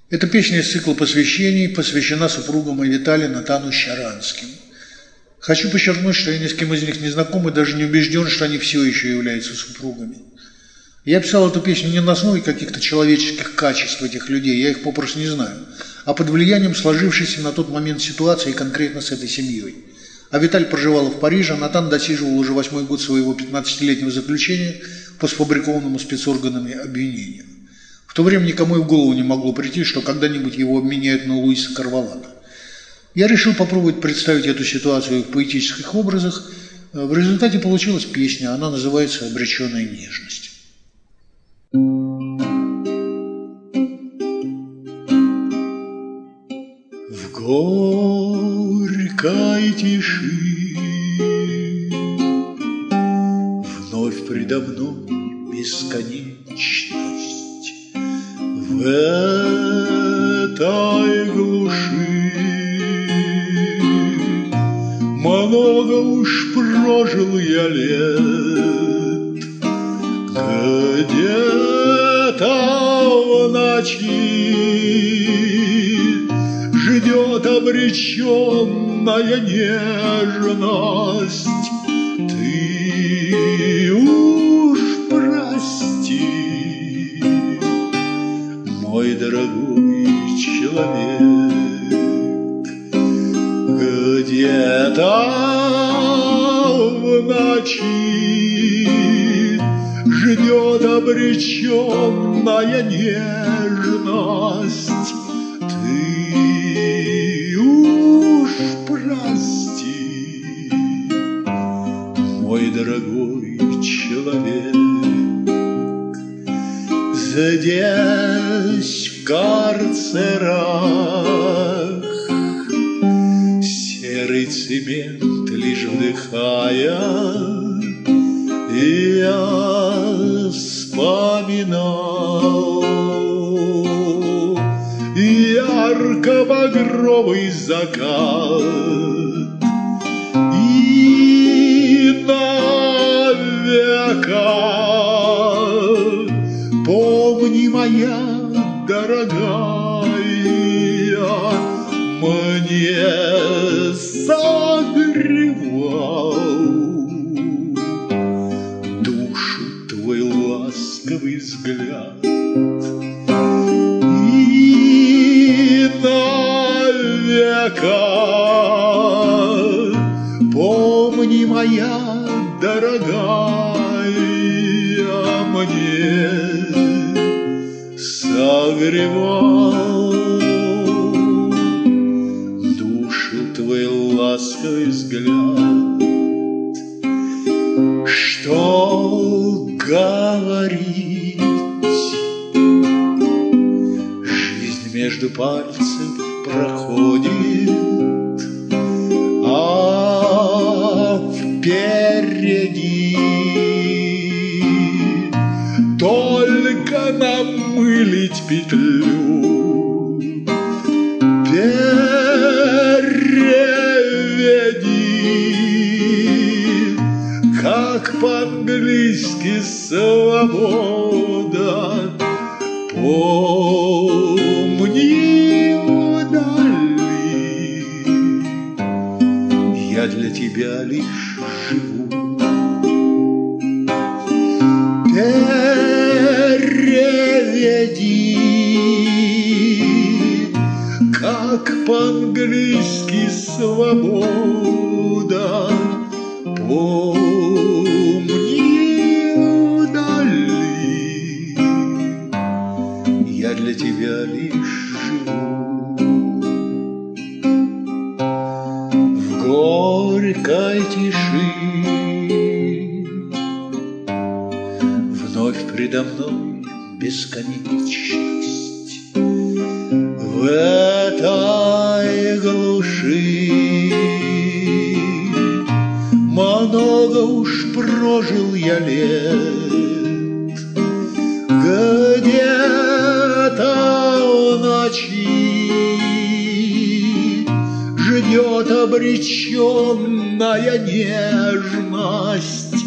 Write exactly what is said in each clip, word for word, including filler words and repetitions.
Эта песня из цикла посвящений посвящена супругам Авитали Натану Щаранским. Хочу подчеркнуть, что я ни с кем из них не знаком и даже не убежден, что они все еще являются супругами. Я писал эту песню не на основе каких-то человеческих качеств этих людей, я их попросту не знаю, а под влиянием сложившейся на тот момент ситуации конкретно с этой семьей. Авиталь проживала в Париже, а Натан досиживал уже восьмой год своего пятнадцатилетнего заключения по сфабрикованному спецорганами обвинению. В то время никому и в голову не могло прийти, что когда-нибудь его обменяют на Луиса Карвалана. Я решил попробовать представить эту ситуацию в поэтических образах. В результате получилась песня, она называется «Обреченная нежность». В горькой тиши вновь предо мной бесконечность. В этой глуши много уж прожил я лет, где-то в ночи ждет обреченная нежность. Ты уж прости, мой дорогой человек, где-то в ночи ждет обреченная нежность. Ты уж прости, мой дорогой человек. Здесь, в карцерах, серый цемент лишь вдыхая, я вспоминал ярко-багровый закат и навека. Помни, моя дорогая, мне согревал душу твой ласковый взгляд. И навека помни, моя дорогая, мне согревал душу твой ласковый взгляд. Что говорить, жизнь между пальцев проходит, а впереди только намылить петлю. Переведи, как по-английски свобода. Помни вдали, я для тебя лишь живу. Переведи, как по-английски свобода. Помни вдали, я для тебя лишь живу. В горькой тиши вновь предо мной бесконечность. В этой глуши много уж прожил я лет, где-то в ночи ждет обреченная нежность.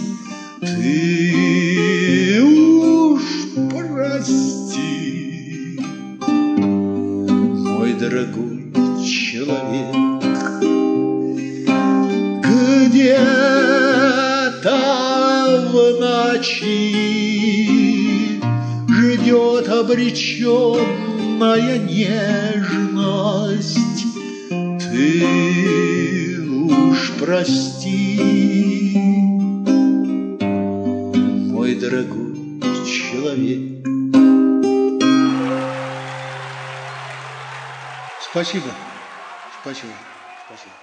Ты уж прости, дорогой человек. Где-то в ночи ждет обреченная нежность. Ты уж прости, мой дорогой человек. Спасибо. Спасибо. Спасибо.